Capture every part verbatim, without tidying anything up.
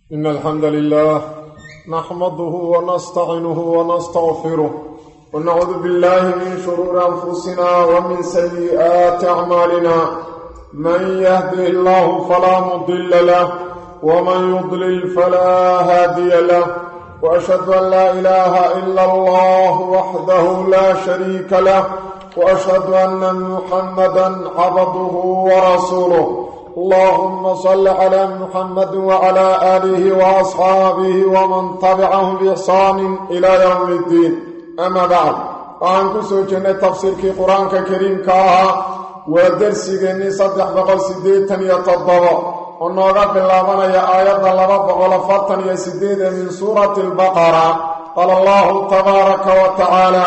إن الحمد لله نحمده ونستعينه ونستغفره ونعوذ بالله من شرور أنفسنا ومن سيئات أعمالنا من يهده الله فلا مضل له ومن يضلل فلا هادي له وأشهد أن لا إله إلا الله وحده لا شريك له وأشهد أن محمدا عبده ورسوله اللهم صل على محمد وعلى آله وأصحابه ومن تبعهم بإحسان إلى يوم الدين أما بعد وأنكو سوچنا تفسير كي قرآن كريم كاها ودرسي جني صدح بقل سديتا يتضبع ونوغا بالله يا آيات الله بقل فتن يا سديدا من سورة البقرة قال الله تبارك وتعالى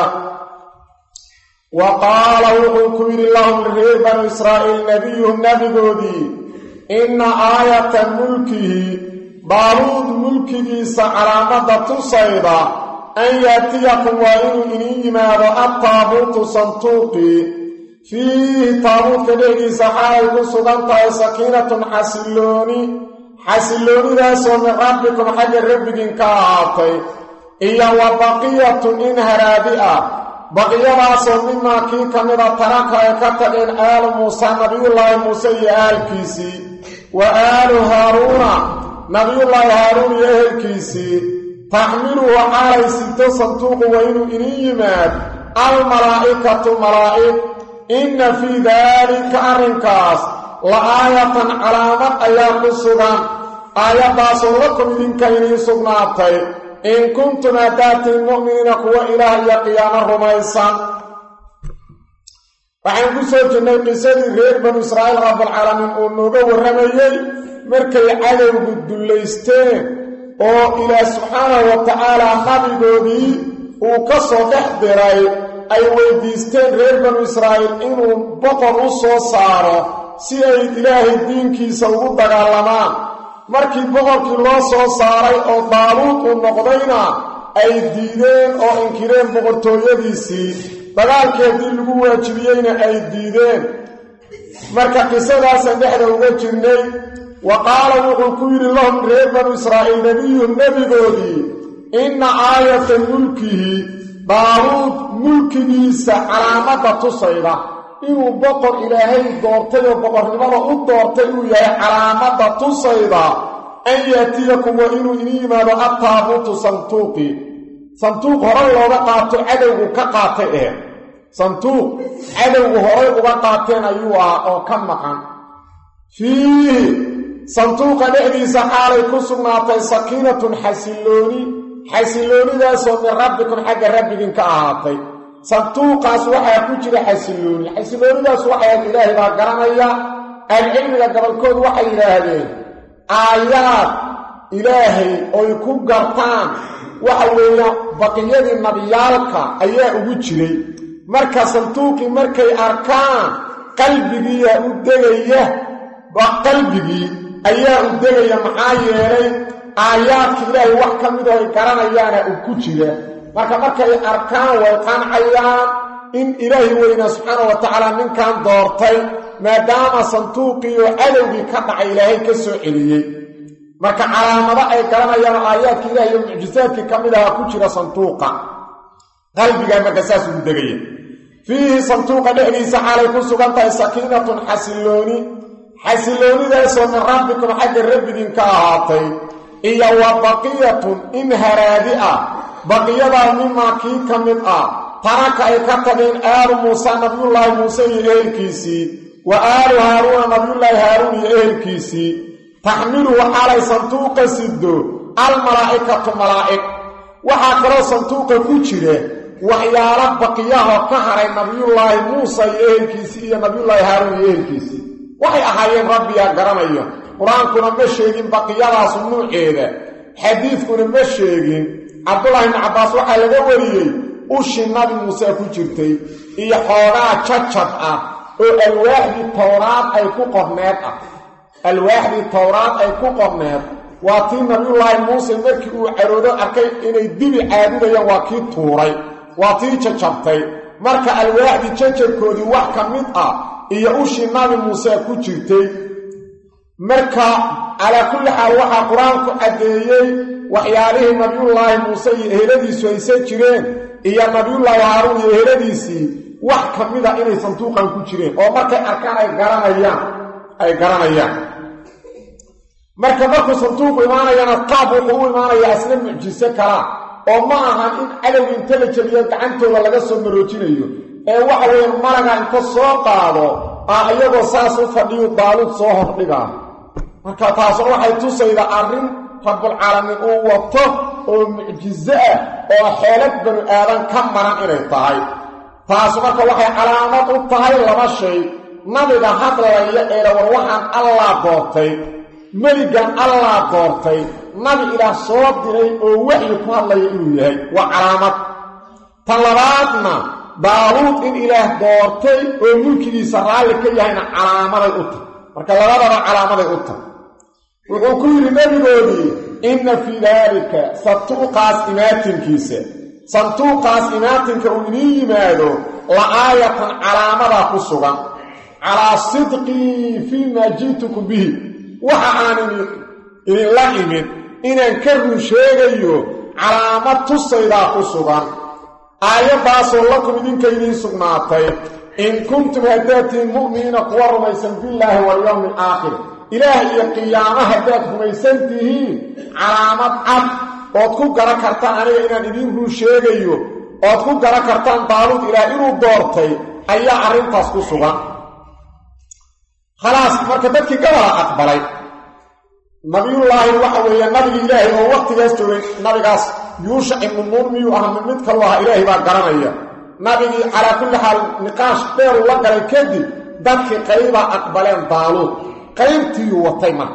وقال وقل لهم لغير إسرائيل نبيهم نبي دودي إن آية ملكه بارود ملكه سعلامة تصيدا أن يأتيكم وإن إني ماذا الطابوت صنطوقي فيه طابوت كده سحائل سدنتا سكينة حسلوني حسلوني ذا من ربكم حق ربك كاعطي إيا وبقية إنها رابئة بقية مما كي كمدا ترك يكتغين آل موسى نبي الله موسى آل كيسي وآل هارون نبي الله هارون آل كيسي تحملوا على ستة صندوق وإنو إنيمات الملائكة ملائك إن في ذلك أرنكاس لآية علامة أيام السلام آية باصر لكم من كيني سبناتي إن كنتم أدات المؤمنين قوة إلهي قيام الرميسان وحين قصوا جنة قصة غير بن إسرائيل رب العالمين ونوبة والرميي مركي عدو بالدليستين وإلى سبحانه وتعالى نبي وكسو تحضري أي ويديستين غير بن إسرائيل إنه بطر أصو صار سيئي إلهي الدين كي سوء دقالمان markii boqorkii loo soo saaray oo daaluud uu noqdayna ay diideen oo inkireen boqortooyadiisii dagaalkeedii lagu waajibiyeyna ay diideen marka qisadaas dhexda uga jirnay waqaala wuxuu ku yiri lahum reer banu israa'iil nabiyyu nabigoodii inna aayata mulkihi daaluud mulkigiisa calaamada tusayda inuu boqor ilaahay doortay oo boqornimada u doortay uu yahay calaamada tusayda an yaatiyakum wa inuu inimaado ataabutu santuuqi santuuq hore looga qaato cadowgu ka qaatay ee santuuq cadowgu hore uga qaateen ayuu ah oo ka maqan fiihi santuuqa dhexdiisa xaalay ku sugnaatay sakiinatun xasilooni xasiloonidaasoo min rabbikum xagga rabbigin ka ahaatay santuuqaas waxaa ku jira xasilooni xasiloonidaas waxaa ilaahay baa garanaya alcilmiga gabalkood waxay yidhaahdeen aayaad ilaahay oy ku gartaan waxa weeyaan baqiyadii nabiyaalka ayaa ugu jiray marka santuuqii markay arkaan qalbigiiyaa u degaya ba qalbigii ayaa u degaya maxaa yeelay aayaadka ilaahay wax ka mid oo ay garanayaana uu ku jira marka markay arkaan way qancayaan in ilaahi weyna subxaana wa tacaala ninkan doortay maadaama santuuqii oo cadowgii ka dhacay ilaahay ka soo celiyey marka calaamado ay garanayaan aayaadka ilaahi iyo mucjisaadkii ka mid ahaa ku jira santuuqa qalbigaa marka saas ugu degaya fiihi santuuqa dhexdiisa xaalay ku sugan tahay sakiinatun xasilooni xasiloonidaasoo min rabbikum xagga rabbigin ka ahaatay iyo wa baqiyatun in haraadi ah baqiyada mima kii ka mid ah taraka ay ka tageen aalu muusa nabiyullaahi muuse iyo ehelkiisii wa aalu haaruuna nabiyullaahi haaruun iyo ehelkiisii taxmilu waxaalay santuuqa siddo almalaa'ikatu malaa'ig waxaa kaloo santuuqa ku jira waxyaalo baqiyahoo ka haray nabiyullaahi muusa iyo ehelkiisii iyo nabiyullaahi haaruun iyo ehelkiisii waxay ahaayeen rabbiyaa garanayo qur-aankuna ma sheegin baqiyadaasu nuuceeda xadiidkuna ma sheegin cabdullaahi ibni cabbaas waxaa laga wariyey ushi nabi muuse ku jirtay iyo xoogaa jajab ah oo alwaaxdii towraad ay ku qorneed ah alwaaxdii towraad ay ku qorneed waa tii nabiyullaahi muuse markii uu caroodo arkay inay dibi caabudayaan waa kii tuuray waa tii jajabtay marka alwaaxdii jajabkoodii wax ka mid ah iyo ushi nabi muuse ku jirtay marka على كل حال وحا قرآنك أديي وحياله نبي الله موسى يهلدي سويسي جيرين إيا نبي الله وهارون يهلدي سي وحكم ماذا إني صندوقا كجيرين أو مركا أركان أي قرانيان أي قرانيان مركا مركا صندوق إيمانا ينطاب وقوه إيمانا يأسلم معجزة كلا oo ma ahan in adow intelligence gacantooda laga soo maroojinayo ee waxa weyn malaga inta soo qaado ah iyagoo saas u fadhiyo daalud soo hordhiga marka taas waxay tusayda arrin rabbul alamin oo wato oo mucjizo ah oo xeelad bani aadan ka maran inay tahay taas marka waxay calaamad u tahay laba shay nabiga hadlaya ee war waxaan Allah doortay maligan Allah doortay nabi ila soo diray oo wixii ku hadlay inuu yahay waa calaamad talabaadna daawud in ilaah doortay oo mulkigiisa raali ka yahayna calaamaday u tahay marka labadaba calaamaday u tahay wuxuu ku yiri nabigoodii inna fi dhalika satuqas imatinkiisa santuqas imatinka uu inii yimaado la aayatan calaamada ku sugan ala sidqi fi ma jiitukum bihi waxa aanini in la imin inaan ka rusheegayo calaamad tusayda ku sugan aayadaas oo lakum idinka idin sugnaatay in kuntum hadatin mu'minina qawarmaysan billahi wal yawmil aakhir ilaahi iyo qiyaamaha hadaad rumaysantihiin calaamad cad oo ku garan kartaan aniga inaan idin rusheegayo oo ku garan kartaan daalud ilaahi inuu doortay ayaa arintaas ku sugan خلاص marka dadkii gabara aqbalay nabiyullaahi waxa weeye nabi ilaahi oo waqtigaas joogay nabigaas yuusha ibn nuur miyuu ahaa mid kale waa ilaahi baa garanaya nabigi ala kulli hal niqaash dheer la galay kadib dadkii qayba aqbaleen daalud qaybtii watay ma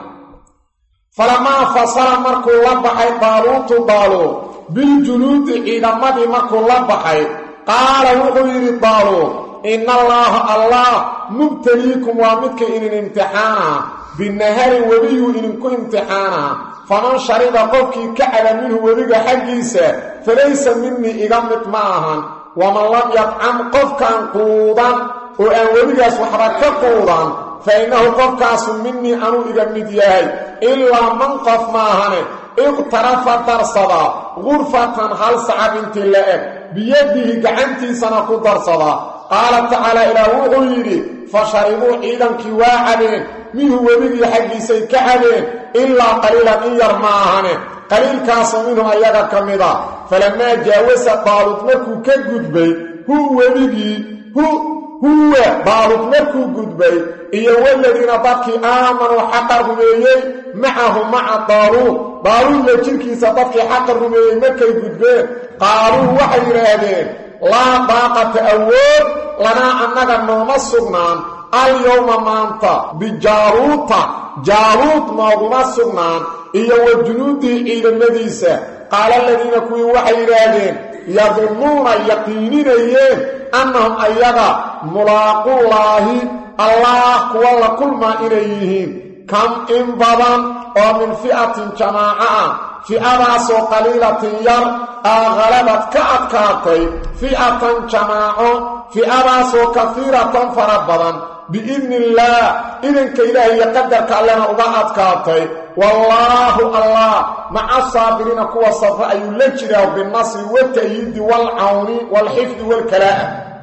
falama fasala markuu la baxay daalud daalud bil juluud ciidamadii markuu la baxay qaala wuxuu yiri daalud إن الله الله مبتليكم ومدك إن امتحانا بالنهار وبيه إنكم امتحانا فمن شرب قبك كعب منه وبيك حقيسا فليس مني إغمت معها ومن لم يطعم قبك قوضا وأن وبيك سحرك قوضا فإنه قبك مني أنو إغمت ياهي إلا من قف معها اقترف درصدا غرفة هل سعب انت لأك بيده قعنتي سنقو درصدا قال تعالى إلى وغيري فشربوا عيدا كواعدين منه وبيقي حقي سيكعدين إلا قليلا إن يرماهن قليل كاس منه أيضا كمدا فلما جاوز طالب مركو كالقدبي هو وبيقي هو هو طالب مركو قدبي إيا والذين بطكي آمنوا حقا رميي معه مع طالب طالب لكنكي سبطكي حقا رميي مركي قدبي قالوا وحي رادين لا طاقة أول لنا أنك نوم السجنان اليوم مانتا بجاروت جاروت نوم السجنان إيا والجنود إلى المديسة قال الذين كوي وحي رادين يظنون يقينين إيين أنهم أيضا ملاقوا الله الله والله كل ما إليهين كم إن بضان ومن فئة جماعة فئة سو قليلة ير أغلبت كأكاتي فئة جماعة فئة سو كثيرة فربضا بإذن الله إذن كإله يقدر كألنا أبعاد كاتي والله الله مع الصابرين قوة الصفاء يلجره بالنصر والتأييد والعون والحفظ والكلاء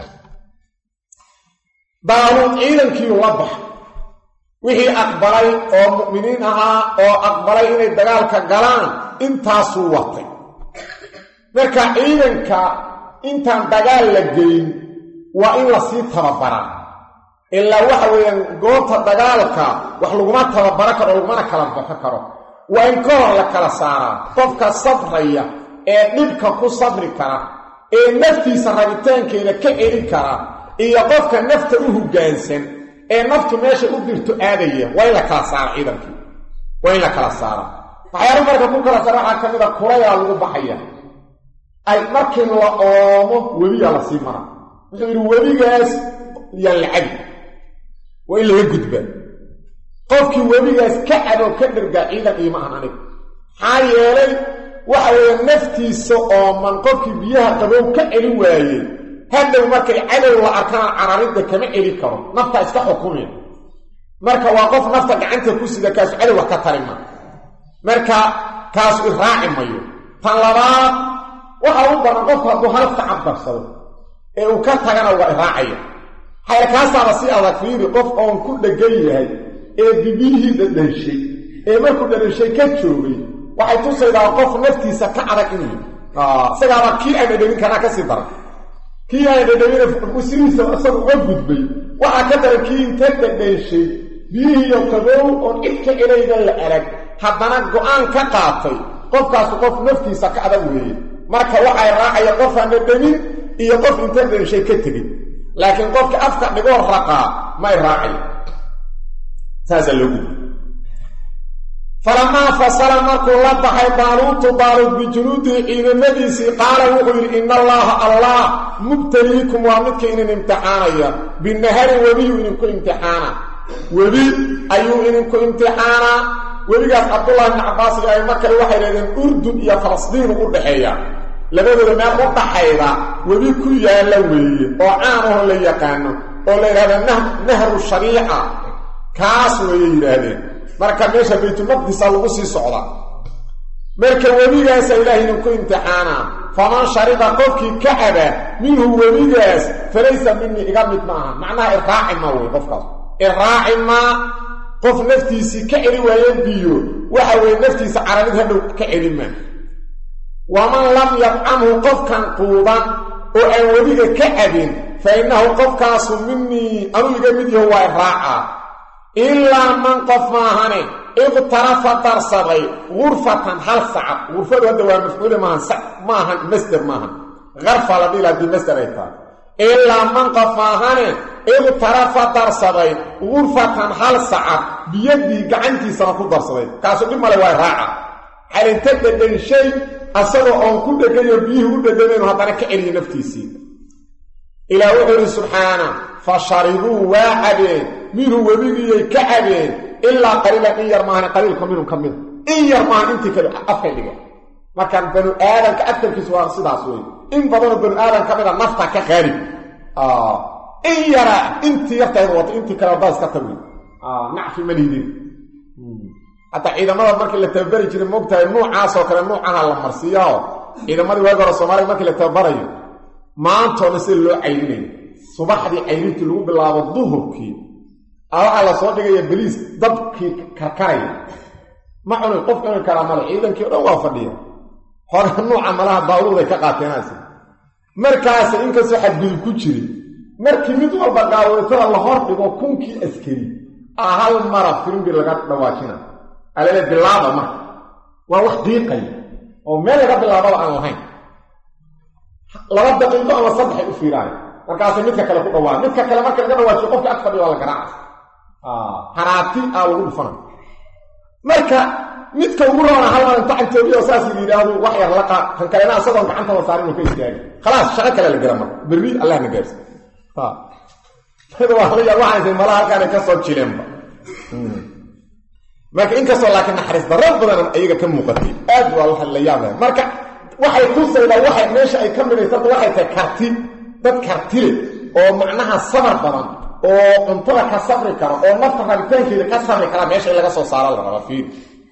دارون إذن كي يوضح وهي أقبلي أو مؤمنينها أو أقبلي إني دقالك قلان intaasuu watay marka ciidanka intaan dagaal la geyn waa in la sii tababaraa ilaa waxa weeyaan goobta dagaalka wax laguma tababaro karo laguma kala baxo karo waa in ka hor la kala saaraa qofka sabraya ee dhibka ku sabri kara ee naftiisa rabitaankeeda ka celin kara iyo qofka nafta u hoggaansan ee naftu meesha u dirto aadaya waa in la kala saaraa ciidankii waa in la kala saaraa waxyaalo marka ku kala saraxa kamida kulayaa lagu baxaya ay markii la oomo weliga la sii mara wuxuu yiri weligaas yaan lacag waa in laga gudba qofkii weligaas ka cado ka dhirga ciidan qiimo aan aniga maxaa yeelay waxa weeye naftiisa oo man qofkii biyaha qabow ka celin waayey hadhow markay cadow la arkaan cararidda kama celi karo nafta iska xukumeen marka waa qof nafta gacanta ku sida kaas cali wax ka tarima marka kaas u raaci mayo tan labaad waxa uu baran qof hadduu halka cabbarsado ee uu ka tagana waa raacaya xayirkaasaba si adag fiiri qof oon ku dhagan yahay ee bibihii dhashay ee markuu dhashay ka joogay waxay tusaydaa qof naftiisa ka adag inuu ah sagaba kii ay dhadhin kana ka sii daran kii ay dhadhin usiriisa asagu uga gudbay waxa ka daran kii inta dhashay biyihii oo qabow oo idka ilayda la arag haddana go'aan ka qaatay qofkaas qof naftiisa ka adag weeye marka waxay raacaya qof aan dhadhin iyo qof inta dhashay ka tagay laakiin qofka afka dhigo raqa ma raaci saasa lagu فلما فصل مركو لبحي طالوت طالوت بجنوده إذا نبيسي قال وقل إن الله الله مبتليكم ومدك إن امتحانا بالنهار وبي إنكم امتحانا وبي أيو إنكم امتحانا وبي قال عبد الله بن عباس يا مكة الوحي لأن أردن يا فلسطين أردحية لبدو لما أردحية وبي كل يالوي وعامه اللي يقانه ولا هذا نهر الشريعة كاس ويهدين marka meesha baytul maqdis lagu sii socda marka wabigaas ilaahay inuu ku imtixaana faman shariba qofki kaaba minhu wabigaas falaysa minni igamid maaha macnaha iraaci ma way qofkaas iraaci ma qof naftiisi ka celi waayeen biyo waxa way naftiisa carabid hadhow ka celima waman lam yat'amhu qofkan quudan oo aan wabiga ka cabin fa innahu qofkaasu minni anu igamid yahay waa iraaca إلا من قف ماهاني اغترف درصبي غرفة هل سعب غرفة هذا هو مفعول ماهن ماهن مصدر ماهن غرفة لديلا دي مصدر ايطان إلا من قف ماهاني اغترف درصبي غرفة هل سعب بيدي قعنتي سنكو درصبي كاسو لما لواي راعة حال انتدى بين شيء أصدوا أن كل كي يبيه وددمين وهذا كألي نفتيسي إلى وحر سبحانه فشربوا واحدين منه وبيجي كعبين إلا قليلا إن يرمان قليلكم منهم كم منهم إن يرمان أنت كده أفهم لك ما كان بنو آدم كأكثر في سواء صدا سوي إن بدون بنو آدم كمنا نفتا كخارج آه إن يرى أنت يرتعي الوقت أنت كده باز كتبين آه نعفي مليدين حتى إذا مرة مركي اللي تبري جري موقتها النوع عاصة وكان النوع عنها المرسية إذا مرة واقع الصومالي مركي اللي تبري ما أنتو نسل له عينين صباح دي عينين تلقوا بالله والظهر كي أو على صوتك يا بليس ضبكي كركاي ما عن القف عن الكلام إذا كي رواه فديه هذا النوع عملها ضروري كقاتناس مركز إنك سحب بالكشري مركي مدور بقى ترى الله هرب وكون كي أسكري أهل مرة فيلم بلغات نواشنا على البلابة ما وواحد دقيقة أو ما لغات بلابة عن الهين لغات دقيقة أو صدح الفيران مركز مثل كلام قوام مثل كلامك الجنة وشوفك أكثر ولا كراس آه حراتي أو غرفان مركا midka ugu roona hal mar inta inta iyo saasi yiraahdo wax yar laqa kan kalena asagoon gacanta wasaarin ku istaagay خلاص shaqa kale la garama bari Allah na gaarsi ha hada wax la yaabo waxay malaha kana ka soo jileemba marka in ka soo laakiin naxariis darro badan ayaga ka muuqatay aad waa wax la yaabo marka waxay ku sayda waxay meesha ay ka midaysan waxay ka karti dad karti oo macnaha sabar badan oo cuntada ka sabri karo oo nafta rabitaankeeda ka sabri kara meesha laga soo saaro la raba fiir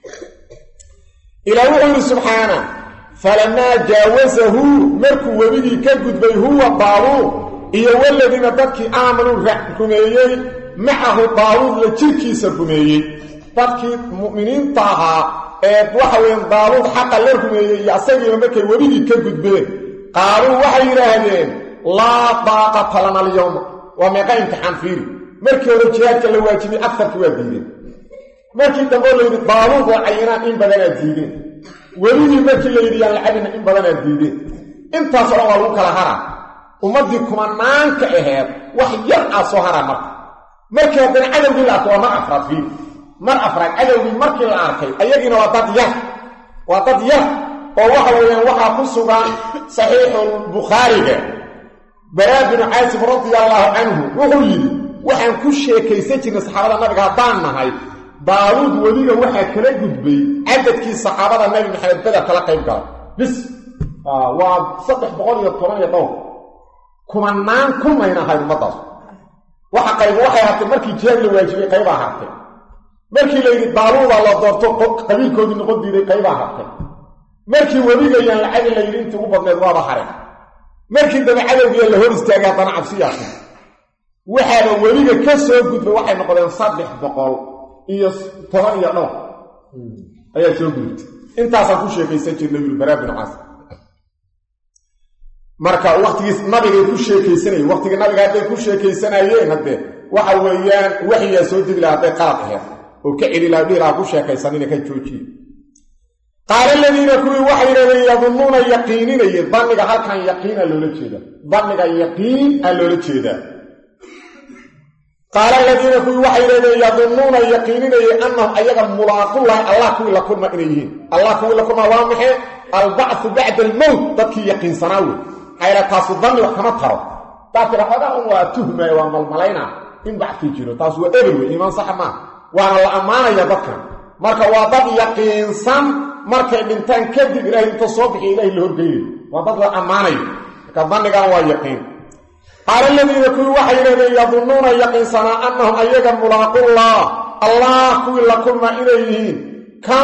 إلى وحده سبحانه فلما جاوزه مركو وبيجي كجدبي هو طاروت إيا والذين تبكي آمنوا رحكميي معه طاروت لتركي سركميي تبكي مؤمنين طاها وحوين طاروت حقا لركميي يعسيني ومركي وبيجي كجدبي قالوا وحي رهدين لا طاقة لنا اليوم ومقا امتحان فيه مركي ورجيات كالواجبي أكثر كوابيين markii dambe la yiri baaluq oo cayinaan in badan ay diideen weli markii la yiri yaan lacagna in badan ay diideen intaas oo lagu kala hara ummadii kuma naanka aheed wax yar ah soo hara marka markii hadan cadawgii la aqoon mar afraad fi mar afraad cadawgii markii la arkay ayagina waa dad yar waa dad yar oo waxa weeyaan waxa ku sugan sahih al-bukhari bara bin asim radiyallahu anhu wuxuu yiri waxaan ku sheekaysan jirnay saxaabada nabiga hadaan nahay داود وليغا waxa kala gudbay cadadkii saxaabada nabi maxamed bada kala qayb galay bis ah waa saddex boqol iyo toban iyo dhowr kuma naan kumayna hay umadaas waxa qayb waxay ahaatay markii jihaad la waajibay qayb ahaatay markii la yiri daaluuda la doorto qabiilkoodii noqon diiday qayb ahaatay markii wabigayaan lacag la yiri intii ugu badneed waa baxare markii daba cadawgiya la hor istaagay dana cabsiyaasha waxaaba webiga ka soo gudbay waxay noqdeen saddex boqol iyo toban iyo dhowr ayaa soo gudbay intaas ku sheekaysan jirnay wiil Baraa bin Caas marka waqtigiis nabiga ku sheekaysanay waqtiga nabiga ay ku sheekaysanayeen hadde waxa weeyaan waxiya soo dib lahayd qaad aheed oo ka cili la dhira ku sheekaysanina ka joojiyo qaar alladina kuwi waxay yadununa yaqiinina yadniga halkan yaqiina loola jeeda dhanniga yaqiin loola jeeda qaar alladina kuwi waxay yadununa yaqiinina annahum ayaga mulaaqullah allah kuwi la kulma inayeen allah kuwi la kulma waa maxay alba'th ba'da al-maut dadkii yaqiin sanaawi hayla taasu dhanni wax kama taro taasira hada waa tuhma waa malmalayna in ba'thi jiro taas waa eber iimaan sax ma waana la amaanaya dadka marka waa dad yaqiinsan markay dhintaan kadib ilaahay inta soo bixi ilaahay la horgeeyay waa dad la amaanayo ka dhanniga waa yaqiin qaar alladina kuwi waxay leeyihiin yadununa yaqiinsana annahum ayaga mulaaqullah allah kuwi la kulma ilayhiin kam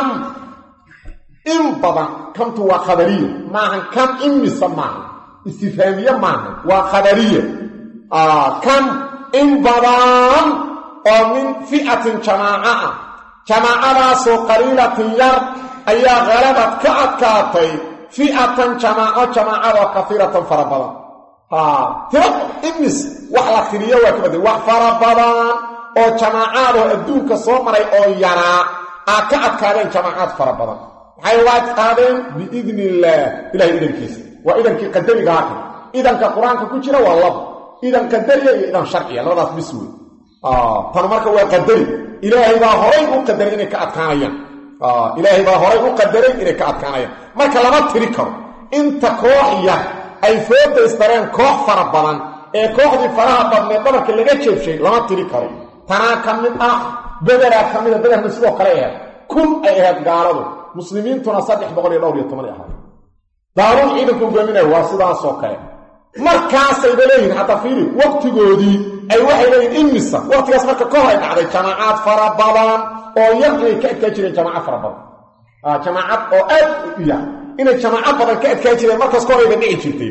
in badan kamtu waa khabariyo maahan kam in misamaha istifhaamiye maahan waa khabariyo ah kam in badan oo min fi'atin jamaa'a jamaa'adaasoo qaliilatin yar ayaa ghalabad ka adkaatay fi'atan jamaa'a jamaa'ada kathiratan farabadan ha tira imis wax la tiriyo waa kabad wax farabadan oo jamaa'ado adduunka soo maray oo yaraa aa ka adkaadeen jamaa'ad farabadan waxay waad qaadeen biidnillah ilaahay idankiisa waa idankii qadariga ah idanka quraanka ku jira waa laba idan qadariga iyo idan sharciya labadaas biswi ah tan marka waa qadari ilaahay baa horay u qadaray inay ka adkaanayaan ah ilaahay baa horay u qadaray inay ka adkaanayaan marka lama tiri karo inta kooxiya ay fooda istareen koox fara badan ee kooxdii faraha badneed marka laga jeebshay lama tiri karo tanaa kamid ah bedela kamid ah bedel sidoo kale ah kun ay ahayd gaaladu muslimiintuna saddex boqol iyo dhowr iyo toban ahayd daarun ciidanku goominay waa sidaas oo kale markaas ay leeyihiin hata fiiri waqtigoodii ay waxay leeyihiin imisa waqtigaas marka ka hor ay dhacday jamaacad fara badan oo yaqay ka adkaa jireen jamaaca fara badan ah jamaacad oo aad u yar inay jamaaca badan ka adkaa jireen markaas ka hor ay dhici jirtay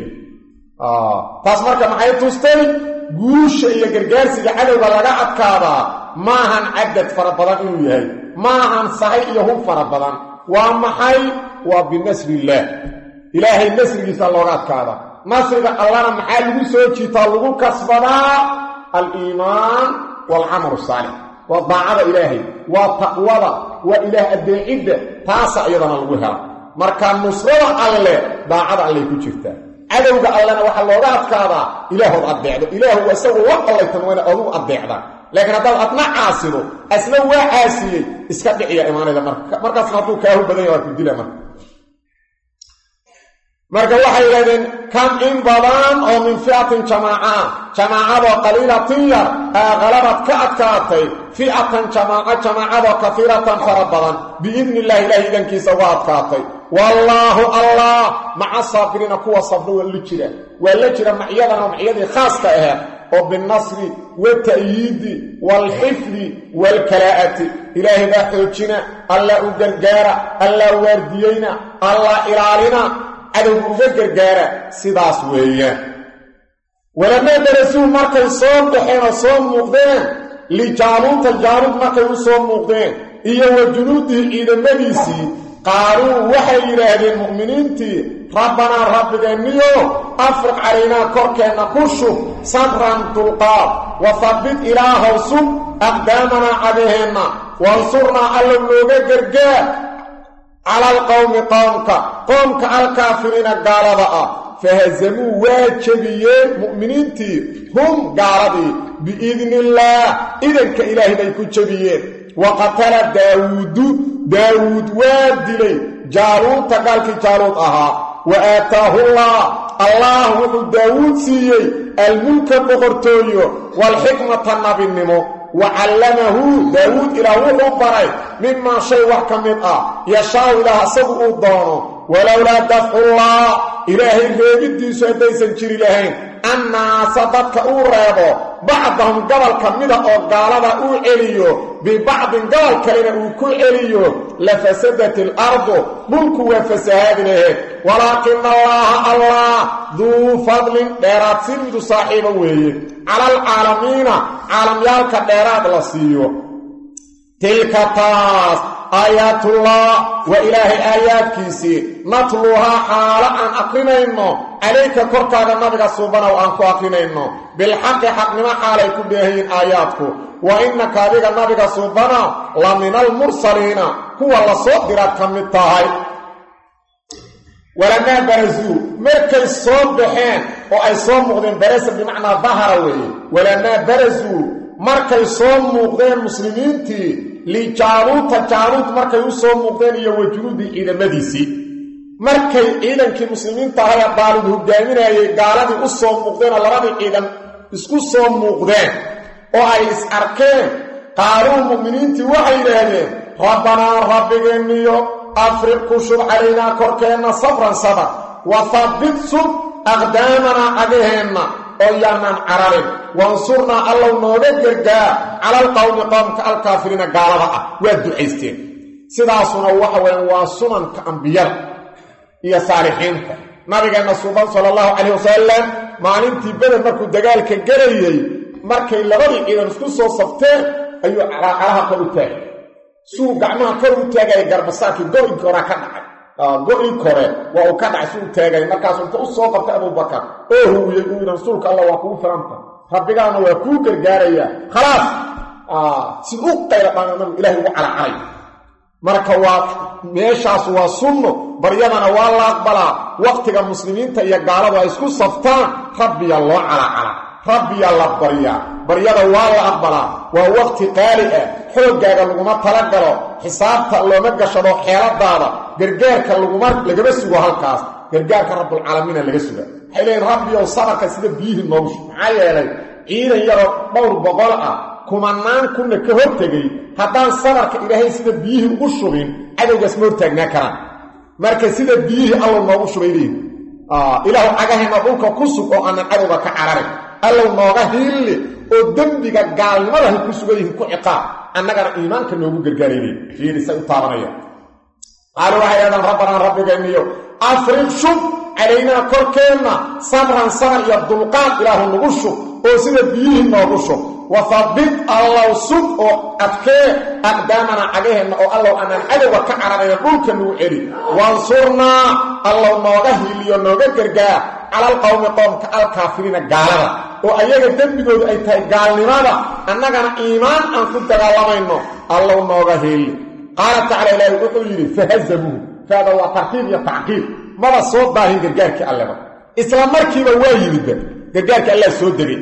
ah taas marka maxay tustay guusha iyo gargaarsiga cadawga laga adkaada maahan cadad fara badan inuu yahay maahan sahay iyo hub fara badan waa maxay waa binasrillah ilaahay nasrigiisa looga adkaada nasriga allahna maxaa lagu soo jiitaa lagu kasbadaa al-iimaan wal-amal salih wa daacada ilaahay wa taqwada wa ilaah adeecida taasa iyadana lagu helo marka nusrada alle daacada alle ku jirta cadawga allana waxa looga adkaadaa ilaahu adeecdo ilaahu wasagu wa allah tanwana adu adeecda laakiin haddii aad ma caasido asna waa caasiyay iska dhiciya iimaanada marka markaas hadduu kaahu badan yahay ku dilaa marka marka waxay yiraahdeen kam in badan oo min fi'atin jamaa'a jamaa'ada qaliilatin yar ghalabad ka adkaatay fi'atan jamaa'a jamaa'ada kathiratan farabadan biidnillah ilahi idankiisa waa adkaatay wallahu allah ma'a sabirina kuwa sabru wal jira wala jira maciyadana maciyadii khaaska ah oo binasri wa ta'yidi wal hifdi wal kalaa'ati ilahi baa xoojina alla u gargaara alla wardiyayna alla ilaalina aduu uga gargaara sidaas weeyaan walama darasuu markay soo baxeen oo soo muuqdeen li jaaluuta jaaluud markay u soo muuqdeen iyo wajunuudii ciidamadiisii qaaluu waxay yidhaahdeen mu'miniintii rabbanaa rabbigeeniyo afriq calaynaa korkeenna ku shub sabran dulqaad wa habbit ilaahow sug aqdaamanaa cadaheenna wansurnaa alla nooga gargaar على القوم قومك قومك الكافرين قالوا فهزموا واجبيين مؤمنين تي هم قالوا بإذن الله إذن كإله بيكو جبيين وقتل داود داود وادلي جالوت قالك جالوت أها وآتاه الله الله وقل داود سيئي الملك بغرطويو والحكمة النبي النمو وعلمه داود إلى وحو بري مما شيء وحكمت آه يشاء إلى سبق الضانو walowlaa dafcullah ilaahay reebidiisu haddaysan jiri lahayn annaasa dadka uu reebo bacdahum gobol ka mida oo gaalada uu celiyo bibacdin gobol kalena uu ku celiyo lafasadat ilardu dhulku waa fasahaadi laheed walaakina allaha allah duu fadlin dheeraadsiin midu saaxiiba weeye cala alcaalamiina caalamyaalka dheeraad la siiyo tilka taas aayaatullah wa ilaahay aayaadkiisii natluuhaa xaalo aan aqrinayno calayka korkaaga nabiga suubanow aan ku aqrinayno bilxaqi xaqnimo xaalay ku dheehayin aayaadku wa innaka adiga nabiga suubanow la min almursaliina kuwa la soo diraad ka mid tahay walamaa barazuu markay soo baxeen oo ay soo muuqdeen barasa bimacnaa dahara weeye walamaa barazuu markay soo muuqdeen muslimiintii lijaaluuta jaaluut markay u soo muuqdeen iyo wajunuudii ciidamadiisii markay ciidankii muslimiinta ahaya daalid hogaaminayay gaaladii u soo muuqdeenoo labadii ciidan isku soo muuqdeen oo ay is arkeen qaaluu mu'miniintii waxay yidhaahdeen rabbanaa rabbigeenniyo afriq ku shub calaynaa korkeenna sabran sabr wa habbit sug aqdaamanaa cagaheenna oo yaanaan cararin wansurnaa allow nooga gargaar cala alqowmi qowmka alkaafiriina gaalada ah waa ducaysteen sidaasuna waxa weeye waa sunanka ambiyada iyo saalixiinta nabigeenna suuban sala allahu calayh wasalam maalintii beder markuu dagaalka gelayey markay labadii ciidan isku soo sabteen ayuu calaacalaha kor u taagay suu gacmaha kor u taagaya garbasaarkii go-i koraa ka dhacay go-i kore waa uu ka dhacay suu taagay markaasuu inta u soo qabtay abubakar oo huwiyey uu yidhi rasuulka allah waa kugu filanta rabbigaana waa kuu gargaarayaa khalaas si u qayla dhaana nabigu ilahay ugu calacalay marka waa meeshaas waa sunno baryadana waa la aqbalaa waqtiga muslimiinta iyo gaaladu ay isku saftaan rabbiya loo calacala rabbiya la baryaa baryada waa la aqbalaa waa waqti qaali ah xooggaaga laguma talagalo xisaabta looma gashado xeeladaada gargaarka laguma lagama sugo halkaas gargaarka rabbulcaalamiina laga suga waxay leeyihin rabbiyow sabarka sida biyihii noogu shub maxaa yeelay ciidan yaroo dhowr boqol ah kumanaan kunna ka hortegay haddaan sabarka ilaahay sida biyihii ugu shubin cadowgaas ma hortaagnaa karaan marka sida biyihii allow noogu shubay leeyihin ilaahu cagaheenna dhulka ku sug oo aanan cadowga ka cararin allow nooga hiilli oo dembiga gaalnimadahay ku sugan yihiin ku ciqaab annagana iimaanka noogu gargaaraynay fiirisay u taabanaya qaalu waxay yadhaan rabbanaan rabbigeenniyo afriq shub calaynaa korkeenna sabran sabar iyo dulqaad ilaahu nagu shub oo sida biyihii noogu shub wa habbit allow sug oo adkee aqdaamana cagaheenna oo allow aanaan cadowga ka cararayo dhulka nagu celi wansurnaa allow nooga hiiliyo nooga gargaar cala alqowmi qowmka alkaafiriina gaalada oo ayaga dembigoodu ay tahay gaalnimada annagana iimaan aan ku dagaalamayno allow nooga hiili qaala tacala ilaahi wuxuu yidhi fahazamuuhu faada waa tartiib iyo tacqiib maba soo daahin gargaarkii alleba isla markiiba waa yimidba gargaarkii allah soo degay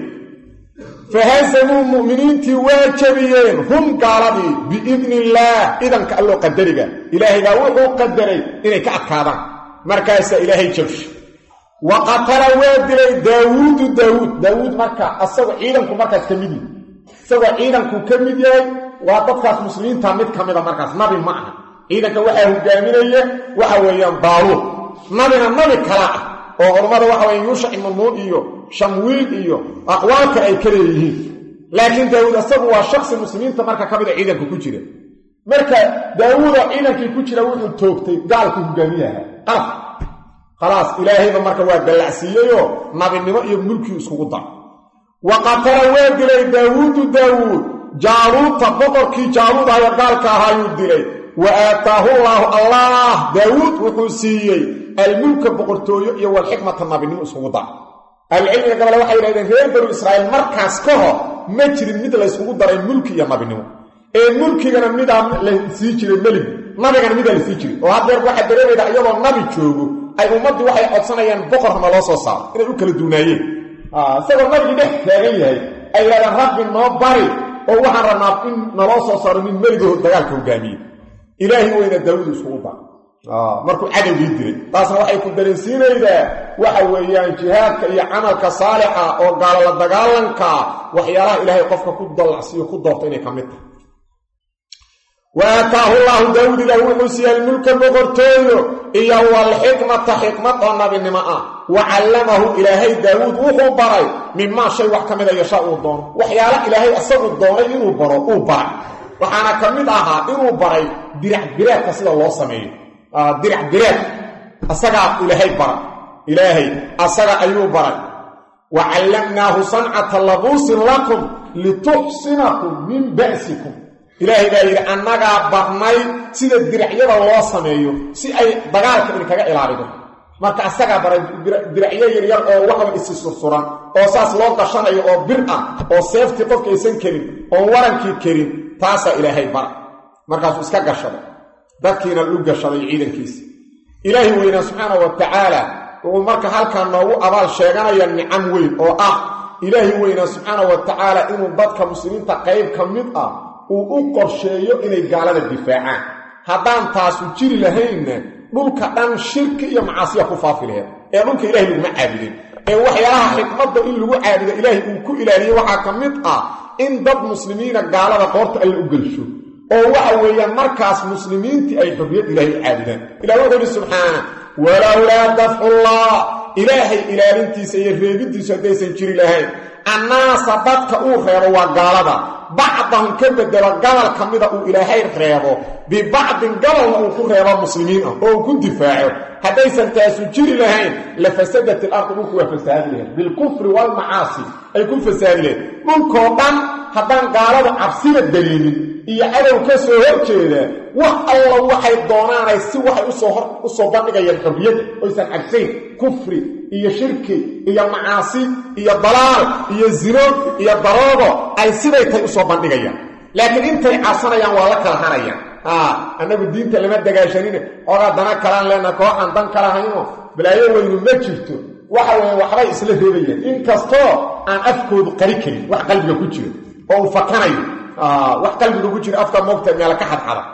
fahazamuu mu'miniintii waa jabiyeen hum gaaladii biidni illaah idanka alloo qadariga ilaahay baa wuxuu qadaray inay ka adkaadaan markaasaa ilaahay jabshay wa qatala waa dilay daawuudu daawuud daawuud marka asagoo ciidanku markaas ka mid yihi isagoo ciidanku ka mid yahay waa dadkaas muslimiinta mid ka mida markaas nabi ma aha ciidanka waxaa hogaaminaya waxa weeyaan daaluud nabina nabi kala ah oo culammada waxa weeye yuushac ibnu nuun iyo shamwiil iyo aqwaal kale ay ka leeyihiin laakiin daawuud asagu waa shaksi muslimiinta marka ka mida ciidanka ku jira marka daawuuda ciidankii ku jira wuxuu toogtay gaalku hogaamiyaha qalab khalaas ilaahayba marka waa dallacsiiyeyoo nabinimo iyo mulkii iskugu dar wa qatala waa dilay daawuudu daawuud jaaluuta boqorkii jaaluud ahayo gaalka ahaayuu dilay wa aataahu llaahu allah daawuud wuxuu siiyey almulka boqortooyo iyo walxikmata nabinimo iskugu dar ahlucilmiga gabale waxay yidhahdeen reer banu israa'iil markaas ka hor ma jirin mid layskugu daray mulki iyo nabinimo ee mulkigana midaa la sii jiray melig nabigana midaa la sii jiray oo haddeer waxaa dareemayda iyadoo nabi joogo ay ummaddii waxay codsanayaan boqorna loo soo saaro inay u kala duunaayeen isagoo nabigii dhex taagan yahay ay yidhahdeen rabbi noo bari oo waxaan rabnaa in naloo soo saaro nin meligaho dagaalka hogaamiye ilaahi weyna daawudu iskugu dar markuu cadowgii dilay taasna waxay ku dareensiinaydaa waxa weeyaan jihaadka iyo camalka saalixa oo gaalo la dagaalanka waxyaalaha ilaahay qofka ku dallacsiiyo ku doorta inay ka mid tahay wa aataahu llaahu daawuud ilaah wuxuu siiyey almulka boqortooyo إيا والحكمة حكمة النبي نماء وعلمه إلهي داود وحو بري مما شيء وحكمه يشاء الدون وحيالا إلهي أصر الدون إنو برو بري وحانا كمدها إنو بري درع بريك كسيد الله سميه آه درع بريك أصدق إلهي بري إلهي أصدق أيو بري وعلمناه صنعة لبوس لكم لتحسنكم من بأسكم إلهي غير أنك برناي سيدة درعية الله سميه سي أي دقالك إنك إلاريكم marka asaga baray diracyo yar yar oo waxa is sursuran oo saas loo qashanayo oo bir ah oo safety qofka aysan karin oo warankii karin taasa ilaahay bar markaas iska gashado dadkiina u gashaday ciidankiisa ilaahi weyna subhanahu wa ta'ala oo marka halkan noogu abaal sheeganaya nicam weyn oo ah ilaahi weyna subhanahu wa ta'ala inuu dadka muslimiinta qayb kamid ah uu u qorsheeyo inay gaalada difaacaan haddaan taas u jiri lahayn dhulka dhan shirki iyo macaasiya ku faafi lahayd ee dhulka ilaahay lagu caabudin ee waxyaalaha xikmadda in lagu caabudo ilaahay uu ku ilaaliyo waxa kamid ah in dad muslimiina gaalada qoorta alla u galsho oo waxa weeyaan markaas muslimiintii ay xubiyad ilaahay caabudaan ilaahay wuxuu subhanahu walawla dafullah ilaahay ilaalintiisa iyo reebidiisa hadaysan jiri lahayn annaasa dadka uu reebo waa gaalada بعضهم كبدل قبل كميدا او الهي ريبو ببعض قبل او كريبا مسلمين او كنت دفاعه حديثا تاسو جيري لهين لفسدت الارض وكو فساد لها بالكفر والمعاصي اي كن فساد لها منكو دان حدان قالوا عبسيه الدليل iyo adow ka soo horjeeda wax alla waxay doonaan si waxay u soo hor u soo bandhigayaan xubiyad oo isan cabsayn kufri iyo shirki iyo macaasi iyo dalaal iyo zino iyo daroobo ay siday tay u soo bandhigayaan laakiin intay casanayaan waa la kala hanayaan ah anagu diinta lama dagaashanina oga dana kalaan leena kooxan dan kala hayno balaayo weynu ma jirto waxa weey waxbay isla reebayaan in kasto aan afkoodu qari karin wax qalbiga ku jiro oo fakanayo آه وقلبي لو جير افكا موقتا ميلا كحد حدا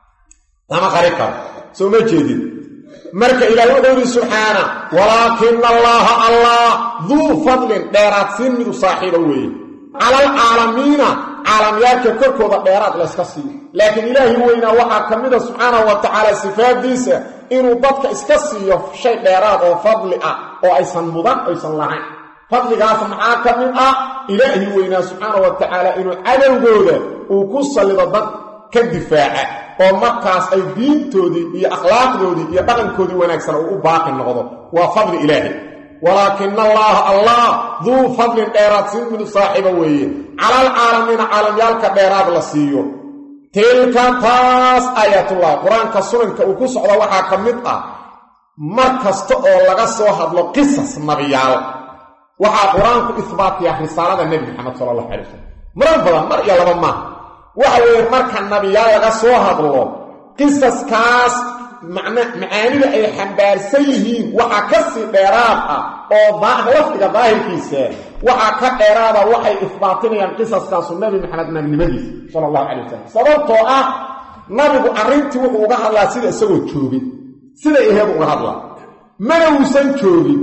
لما قريقا سو ما جيدين مركا الى الله سبحانه ولكن الله الله ذو فضل ديرات سن صاحبه وي على العالمين عالميات كركودا ديرات لا اسكسي لكن الهي وينا وحا كميده سبحانه وتعالى صفات ديسه انه بدك اسكسيو شيء ديرات او فضل اه او ايسن مدن ايسن لهين فضلغاس maxaa kamid ah ilaahi weyna subhanahu wa ta'ala inuu cadawgooda uu ku salido dad ka difaaca oo markaas ay diintoodii iyo akhlaaqdoodii iyo dhaqankoodii wanaagsan u baaqi noqdo waa fadli ilaahi walakin allah allah dhu fadlin dheeraadsin min saaxiba weeye ala alalamin alamyalka dheeraad la siiyo tilka taas ayatullah quraanka sunanka uu ku socdo waxa kamid ah markasta oo laga soo hadlo qisas nabiyaal waxa quraanku isbaatiya risaalada nabi Muhammad sallallahu alayhi wasallam mar badan mar iyo laba ma waxa weey marka nabiyaal laga soo hadlo qisaskaas macna macaanida ay xambaarsan yihiin waxa ka sii dheeraad ah oo baahirka baahirkiisa waxa ka dheeraada waxay isbaatinayaan qisaskaas nabi Muhammad nabiyadiisa sallallahu alayhi wasallam sababtoo ah nabigu arintii wuxuu uga hadlaa sida isagoo joogay sida eheeb uga hadlaa mana uusan joogin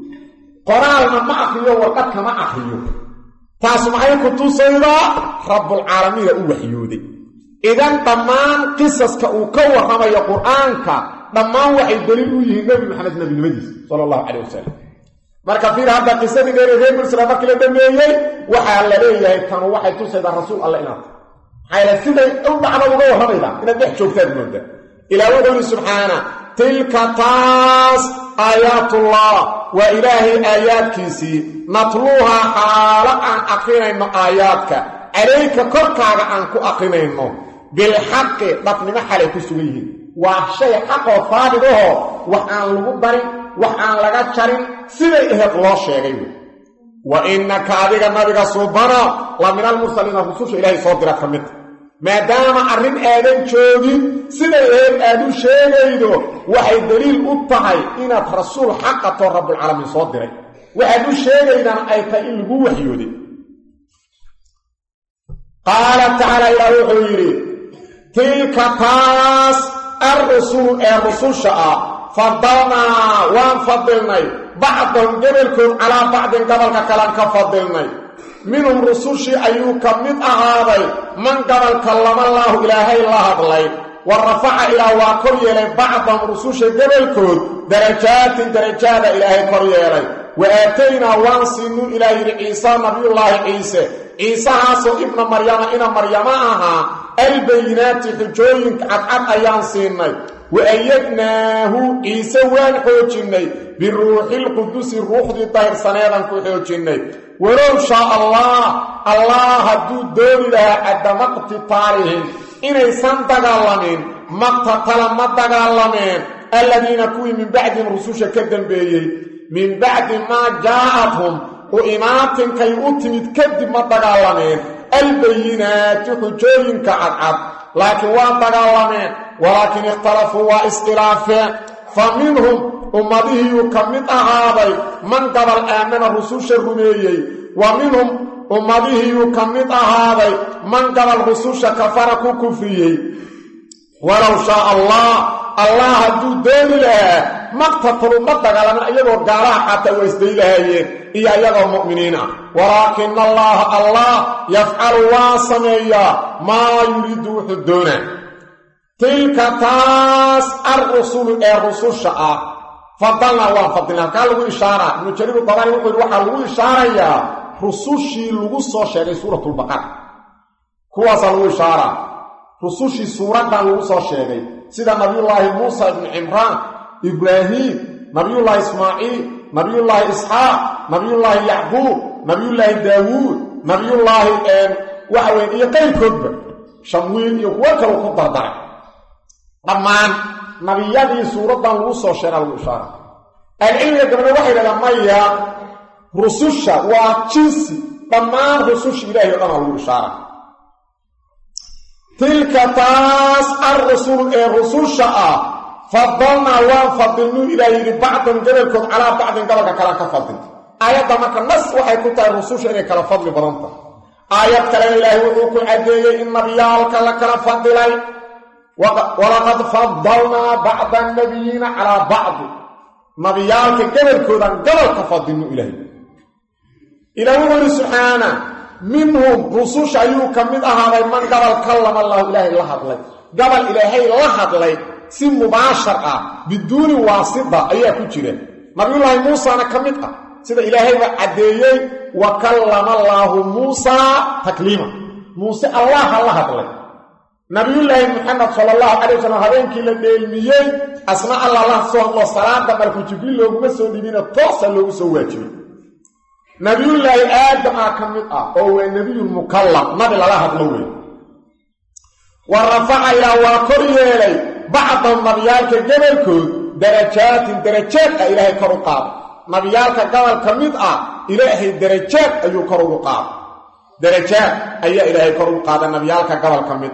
قرآن ما أخيه وقد كما أخيه تاسمعي كتوسيدا رب العالمين أوحيودي إذن طمان قصص كأوكوة كما يقرآنك طمان وحي دليل النبي محمد نبي المديس صلى الله عليه وسلم مركا فيه هذا قصة غير غير مرسل فكلا دميي وحي الله ليه كانوا وحي توسيدا رسول الله إنات حيث سيدا أولا عمل غوة هميدا إنه تحشو كتاب مدى إلى وضع سبحانه تلك تاس آيات الله وإلهي آيات كيسي نطلوها حالا عن أقرين آياتك عليك كركاك عنك أقرين بالحق نطلع محالي كسويه وشيء حق وفاده وحان لغبري وحان لغتشري سيدي الله شيء وإنك أبيك النبي صبنا لمن المرسلين خصوص إلهي صدرك مت ما دام أرين آدم جوجين سيدا آدم شيغيدو waxay daliil u tahay inaad rasuul xaq ah rabbul alamin soo diray waxa uu sheegayna ay tahay in lagu waxyooday qala ta'ala ila wuxuu tilka tas ar-rusul ar-rusul sha'a fadalna wa fadalna ba'dhum jabalkum ala ba'din qabalka kalan ka fadalna minhum rusushi ayu kamid ahaaday man qabal kallama allah ilaahay la hadlay ورفع إلى وكري إلى بعضهم رسوش قبلكود درجات درجات إلهي كري إلي وآتينا وانسنوا إلى عيسى نبي الله عيسى عيسى عاصو ابن مريم إن مريم أها البينات حجوين عدعب أيان سيني وأيدناه عيسى وان حوجيني بالروح القدس الروح دي طاهر سنيدا كحوجيني ولو شاء الله الله هدو دور لها عدم اقتطارهم إني سندقالمين مقتطل مدقالمين الذين كوي من بعد رسوش كدن بيي من بعد ما جاءتهم وإمات كي أتمت كدن مدقالمين البينات حجوين كعدعب لكن وان دقالمين ولكن اختلفوا واستلافا فمنهم أمده يكمد أهابي من قبل آمن رسوش الرميي ومنهم أمده يكمد أهابي من قبل رسوش كفركوا كفريي ولو شاء الله الله هدو دين لها مقتطلوا مدقى من أيضا قاراء حتى ويسدي لها إيا أيضا المؤمنين ولكن الله الله يفعل واسميا ما يريد حدونه تلك تاس الرسول الرسول شاء فضلنا وفضلنا قال له إشارة نجرب الضباري وقل وحا له إشارة يا رسوشي لغصة شيء سورة البقرة كواسا له إشارة رسوشي سورة لغصة شيء سيدة نبي الله موسى بن عمران إبراهيم نبي الله إسماعيل نبي الله إسحاق نبي الله يعقوب نبي الله داوود نبي الله وحوين يقين كتب شمويل يقوكا وقدر دعي dhammaan nabiyadii suuradan lagu soo sheeray lagu ishaara alcilmiga gabadha waxay leedahay rususha waa jinsi dhammaan rususha ilaahay oo dhan lagu ishaara tilka taas ar-rusul ee rususha ah fadalna wa fadilnu ilaahi ba'dan gabalkood ala ba'dan gabalka kala ka fadil ayada marka nas waxay ku tahay rususha inay kala fadli badanta ayad kale ilaahi wuxuu ku cadeeyay in nabiyaalka la kala fadilay ولقد فضلنا بعض النبيين على بعض نبيالك قبل كودان قبل تفضلوا إليه إلهي سبحانه منهم رسوش أيوك من أهل من قبل كلم الله إلهي لحظ لي قبل إلهي لحظ لي سن مباشرة بدون واسطة أيها كتيرة نبي الله موسى أنا كمتها سيدا إلهي وعديي وكلم الله موسى تكليما موسى الله لحظ لي نبي الله محمد صلى الله عليه وسلم هذين كلا ديلميين أسماء الله الله صلى الله عليه وسلم مركو جبريل لو مسو دينا توصل لو سو واجب نبي الله آدم أكمل أو النبي المكلم نبي الله هدلوه ورفع إلى وكري إلي بعض النبيات جبلكو درجات درجات إلهي كرقاب نبيات قال كمل إلهي درجات أيو كرقاب درجات أي إلهي كرقاب النبيات قال كمل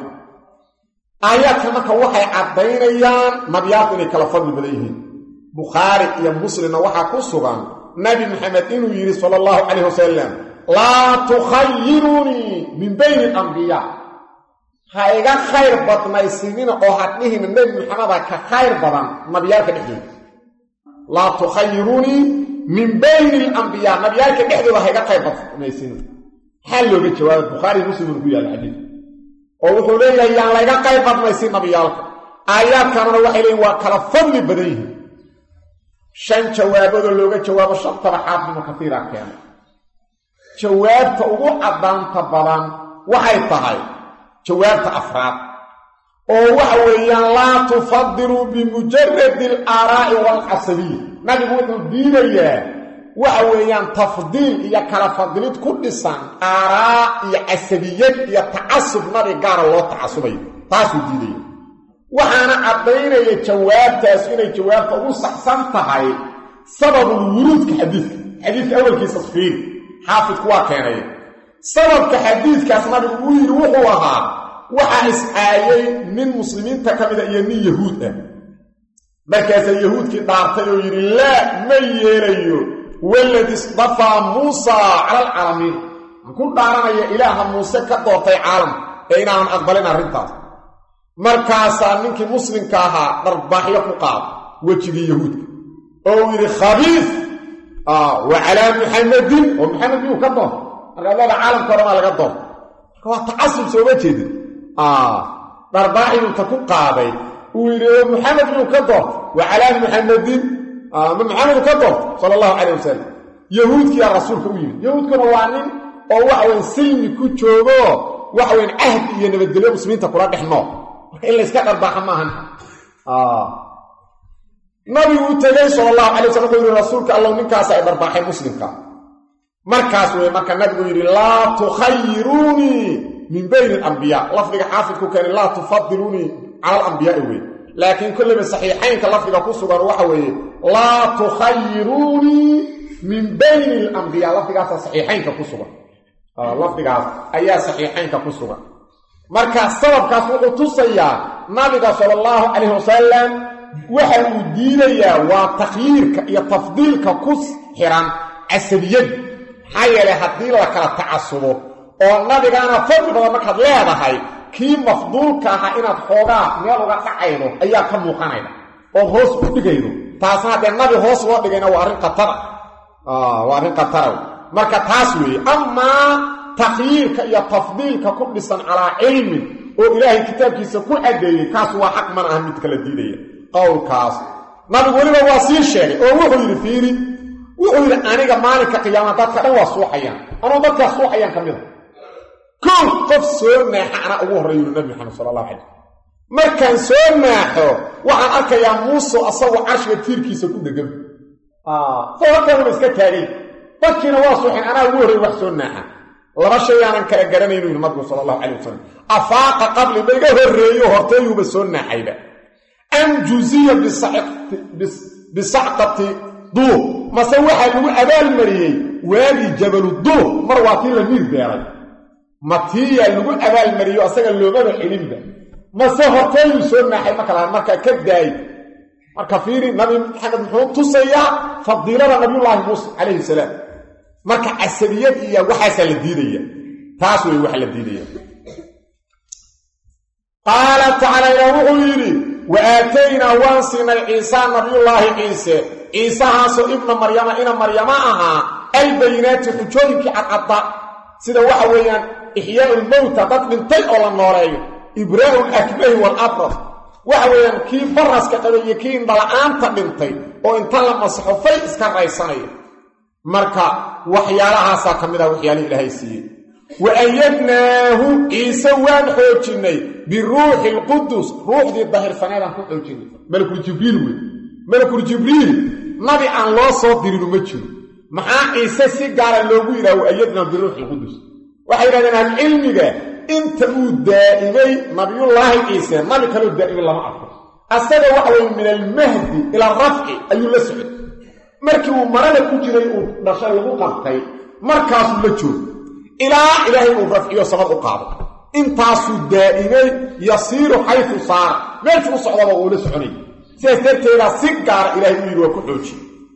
آيات marka waxay cadeynayaan nabiyadu inay kala fadli badan Bukhari iyo Muslim waxa ku sugan Nabi Muhammad inuu yiri sallallahu alayhi wasallam la tukhayyiruni min bayni al-anbiya hayga khayr badnaysiin oo hadhihin Nabi Muhammad ka khayr badan nabiyada dhexdooda la tukhayyiruni min bayni al-anbiya nabiyada dhexdooda hayga khayr badnaysiin hal loo jawaab Bukhari Muslim ku yaal hadith oo wuxuu leeyahay yaan laga qayb qadmaysin nabiyaalka aayaadkana waxay leeyihiin waa kala fadli badan yihiin shan jawaabado looga jawaabo shabta xaafid kathira keenay jawaabta ugu cadaanta badan waxay tahay jawaabta afraad oo waxa weeyaan la tufaddilu bi mujarrad al-ara'i wal asabiyya nabigu wuxuu diidayaa waxa weeyaan tafdiil iyo kala fadlid ku dhisan aaraa iyo asabiyad iyo taasub nabi gaar loo taasubay taas uu diiday waxaana cadeynaya jawaabtaas inay jawaabta ugu saxsan tahay sababul wurudka xadiis xadiis awalkiisa fiir xaafid kuwa keenay sababka xadiiskaas nabigu uu yiri wuxuu ahaa waxa iscaayay min muslimiinta kamida iyo nin yahuud ah markaas yahuudkii dhaartay oo yiri la ma yeelayo والذي اصطفى موسى على العالمين كل دارنا يا إله موسى كدورتي عالم اينا ان اقبلنا رنتاس مركاسا منك مسلم كاها ضرباح يقاب وجه يهود او يري خبيث اه وعلى محمد ومحمد يكدور هذا العالم كرما لغا دور هو تعصب سو وجهد اه darbaaxi inta ku qaaday uu yiri Muhammad inuu ka doorto wa ala Muhammadin ah Muhammad ka doorto sallallahu alayhi wasallam yahuudki ya rasuulka u yiri yahuudkuna waa nin oo waxa weyn silmi ku joogo waxa weyn ahd iyo nabadgelyo muslimiinta kula dhexno marka in la iska darbaaxa maahan ah nabi uu tagay sallallahu alayhi wasallam uu rasuulka Allah ninkaas ay darbaaxay muslimka markaas way marka nabigu yiri la tukhayruni min bayna al-anbiya lafdiga xaafidku kan la tufaddiluni ala al-anbiya way laakin kullu sahihaynka lafdiga ku sugan waxa weeye la tukhayruni min bayna al-anbiya lafdiga sahihaynka ku sugan ah lafdiga ayaa sahihaynka ku sugan marka sababkaas wuxuu tusayaa nabiga sallallahu alayhi wasallam waxa uu diidayaa waa takhyiirka iyo tafdiilka ku xiran asabiyad hayale hadii la kala tacasubo oo nabigana fadl badan markaad leedahay kii mafduulka ah inaad xoogaa meel uga dhacaydo ayaa ka muuqanayda oo hoos u dhigaydo taasna hadee nabi hoos loo dhigayna waa arrin qatar ah waa arrin qatar marka taas weeye amma takhyiirka iyo tafdiilka ku dhisan ala ilmi oo ilaahay kitaabkiisa ku cadeeyay kaas waa xaq man ah mid kala diidaya qowlkaas nabi waliba waa sii sheegay oo wuxuu yiri fiiri wuxuu yiri aniga maalinka qiyaamada dadka dhan waa suuxayaan anoo dadka suuxayaan kamid كل قف سورنا أنا أقول رأي النبي محمد صلى الله عليه وسلم مركان سورنا وعن أركا يا موسى أصوى عرش كثير كيسا كود قبل آه فهذا هو مسكت هذه فكنا واصوحين أنا أقول رأي وحسورنا لما شيء أنا كأجرني من المدن صلى الله عليه وسلم أفاق قبل بيجه الرأي وهرتيه بسورنا حيبا أم جزية بالصعق بالصعقة ضوء ما سوى له أبال مريي والي جبل الضوء مرواتين لمير بيري ماتيا لو ابال مريو اسغا لوغا خلينبا ما سهرتay soo naxay marka marka ka daay marka fiiri nabi maxamed wuxuu tusaya fadilada nabiyullah muuse alayhi salaam marka asabiyad iyo waxa la diidaya taas way wax la diidaya qala ta'ala wa yiri wa atayna wansina isa nabiyullah isa isa haso ibn maryama ina maryama aha ay bayinati hujooyinki aqada sida waxa weeyaan إحياء الموتى تطلب تي أولا نوريه إبراء الأكبه والأبرص وحوين كي فرس كتبه كين بلعان تبنتي وإن طلب مصحفي إسكار رئيساني مركا وحيالها ساكمدا وحيالي إلهي سيئ وأيدناه إيسوان حوشيني بالروح القدس روح دي الظهر فنادا حوشيني ملك الجبريل ملك الجبريل نبي عن الله صوت ديرينو مجر محا إيسا سيقار اللوغيرا وأيدنا بالروح القدس waxay yiraahdeen ilmiga inta uu daa'imay nabiyullaahi Isa nabi kale daa'imay lama arko asaga waxa weey min al-mahdi ila raf'i ayu la socod markii uu marada ku jiray uu dhashay lagu qabtay markaas la joog ila ilaahay uu rafciyo sabab u qaado intaas uu daa'imay yasiiru haythu saar meeshuu socdaba uu la soconay sideeteeda si gaar ilaahay uu yiri ku xooji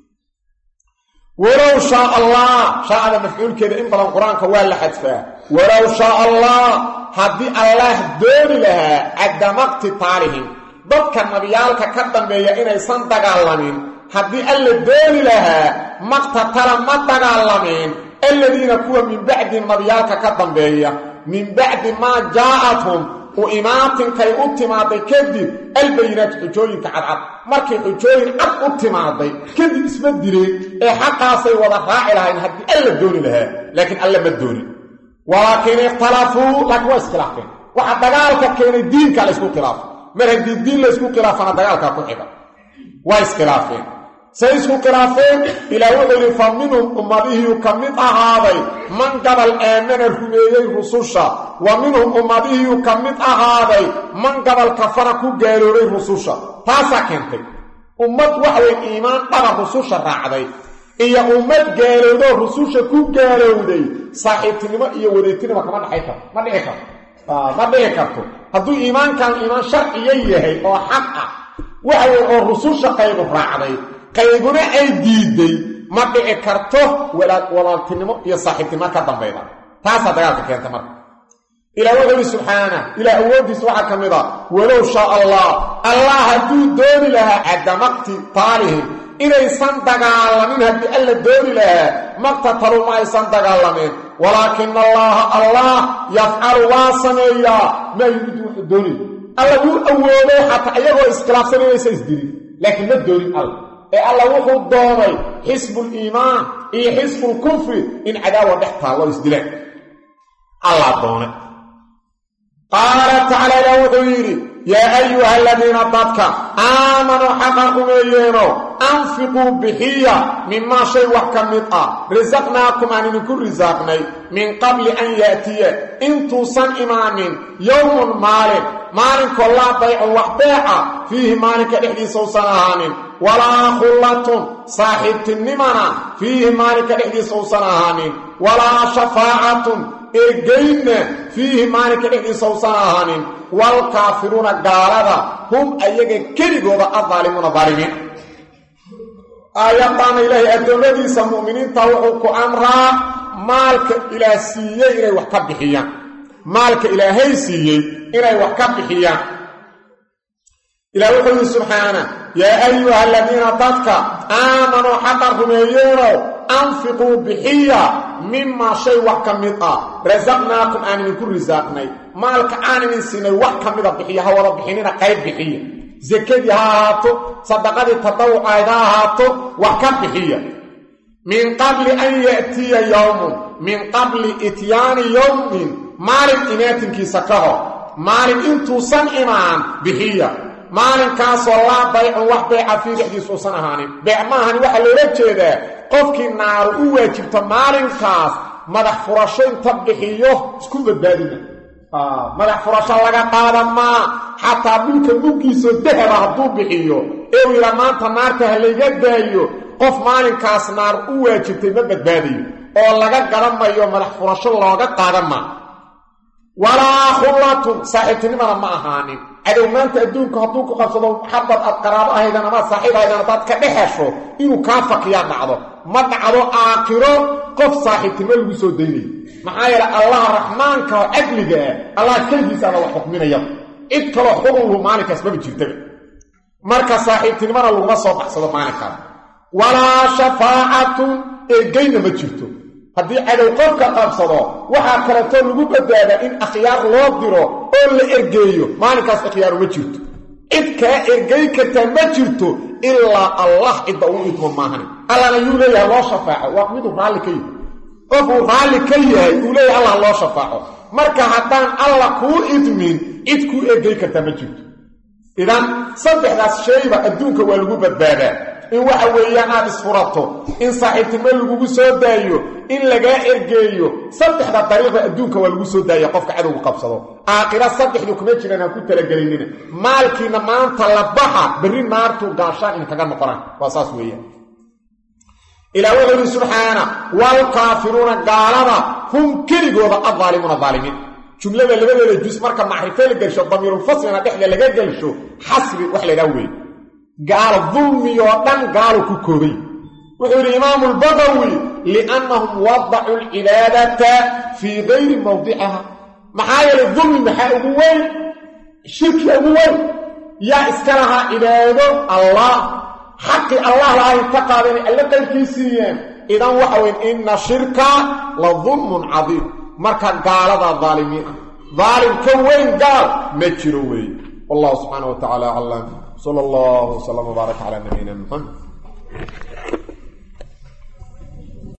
ولو شاء الله شاء مفعول كده إن بلان قرآن كوال لحدفا ولو شاء الله هدي الله دون لها عدمقت طارهم ضبك النبيالك كدن بيا إنا يصندق اللمين هدي الله دون لها مقتتل مدق اللمين الذين كوا من بعد النبيالك كدن بيا من بعد ما جاءتهم وإمامة كي أتماضي كذب البينات حجوين كعرعب مركي حجوين عب أتماضي كذب اسم الدري حقا سيوضا راعي إن هدي ألا الدوني لها لكن ألا ما الدوني ولكن اختلفوا لكن هو اسكلافين وحد دقالك كين الدين كان اسكو خلاف مرهد الدين لاسكو خلاف أنا دقالك أكو حبا واسكلافين سيسكو خلافين إلى وضل فمنهم أمده يكمد أهاضي من قبل آمن الرميي الرسوشة ومنهم أمده يكمد أهاضي من قبل كفركو قالوري الرسوشة تاسا كنتي أمد وحوي إيمان طبع الرسوشة راعدي إيا أمد قالوري الرسوشة كو قالوري صاحبتنما إيا وديتنما كمان حيثا ما ديكا ما ديكا هدو إيمان كان إيمان شرعيي أو حقا وحوي الرسوشة قيب راعدي qaybuna ay diiday ma dhici karto walaal walaaltinimo iyo saaxiibtinimo ka dambeeyda taas dagaalka keenta marka ilaahay subhanahu ila awoodiis waxa kamida walaw sha Allah Allah haduu dooni laha adamaqti taarihi inay san dagaalamin hadii alla dooni laha maqtatalu ma ay san dagaalamin walakin Allah Allah yaf'alu wa sameeya ma yuridu dooni الله هو أوله حتى أيضا إسكلاف سنة ليس إسدري لكن ما الدوري الله إيه الله هو الضامي حسب الإيمان إيه حسب الكفر إن عداوة بحثها الله إسدري الله الضامي قال تعالى له غيري يا أيها الذين ضدك آمنوا حقكم إيينو أنفقوا بحية مما شيء وحكمتها رزقناكم أن نكون رزقني من قبل أن يأتي انتو صن إيمان يوم مالك مالك الله ضيع وحبيعة فيه مالك الحديث وصنهان ولا خلة صاحب النمنا فيه مالك الحديث وصنهان ولا شفاعة إرقين فيه مالك الحديث وصنهان والكافرون قالوا هم أيها كريقوا الظالمون ظالمين آياتنا إلهي أدوني سمؤمنين توقعك أمرا مالك إلى سيئي إلي وحكب بحيان مالك إلهي سيئي إلي وحكب بحيان إلى وقل سبحانه يا أيها الذين تتك آمنوا حقكم يورو أنفقوا بحية مما شيء وحكمتا رزقناكم آن من كل رزاقني مالك آن من سنة وحكمتا بحية هو ربحينينا قيد بحية زكاة هاتو صدقات التطوع أيضا هاتو وحكم بحية من قبل أن يأتي يوم من قبل إتيان يوم مالك إناتن كي سكره مالك انتو صن إيمان بحية مالك كاس والله بيع وحبيع في حديث وصنهاني بيع ماهن وحا لولا جيدا قفكي النار واجبت مالك كاس مدح فراشين تبحيوه اسكو بدبادنا آه مدح فراشا لغا قادم ما حتى بلك نوكيسو دهب هدو بحيوه ايو الى مانتا نارتا هليقا دايو قف مالك كاس نار واجبت مبدباديو oo laga garamayo madax furasho looga qaadama wala khulatu saaxiibtinimada ma ahaanin adow maanta adduunka haduu ku qabsado xabad ad qaraabo ahaydana ma saaxiibaydana dad ka dhexesho inuu ka fakiya dhacdo ma dhacdo aakhiro qof saaxiibtinimo lagu soo deeyay maxaa yeelay allah rahmaanka adliga allah kalbiisa la xukminaya cid kale xuquuqu maalinkaas ma jirto marka saaxiibtinimada lagu soo baxsado maalinka wala shafaa'atu eegayna ma jirto haddii cadow qofka qabsado waxaa kaleeto lagu badbaadaa in akhyaar loo diro oo la ergeeyo maalinkaas akhyaar ma jirto cid kaa ergey kartaa ma jirto ilaa allah cidda uu idmo maahan allana yuu leeyahay loo shafaaco waa miduu raalli ka yahay qofuu raalli ka yahay uu leeyahay allah loo shafaaco marka haddaan allah kuu idmin cid kuu ergey kartaa ma jirto idan saddexdaas shayba adduunka waa lagu badbaadaa in waxa weeyaan aad isfurato in saaxiibtinimo lagu soo daayo in laga ergeeyo saddexda dariiqa adduunka waa lagu soo daayo qofka cadowga qabsado aakhira saddexdu kuma jiraan ku talagelinina maalkiina maanta la baxa bari naartu gaashaan in kaga noqonaan waa saas weeyaan ilaahu subhana wal kaafiruna qaalaba hum kirigooda adhalimuna zalimin jumlada labadeeda juz marka macrifo la gasho damirul faslina dhexda laga galsho xasbi wax la dhaaway قال الظلم يودن قالوا كوكوبي وقال الإمام البغوي لأنهم وضعوا العبادة في غير موضعها محايا الظلم محايا أبوين شرك أبوين يا إسكالها عبادة الله حق الله لا يتقى بني ألقى الكيسيين إذن وحوين إن شرك لظلم عظيم مركا قال هذا الظالمين ظالم كوين قال مجروي والله سبحانه وتعالى علم صلى الله وسلم وبارك على نبينا محمد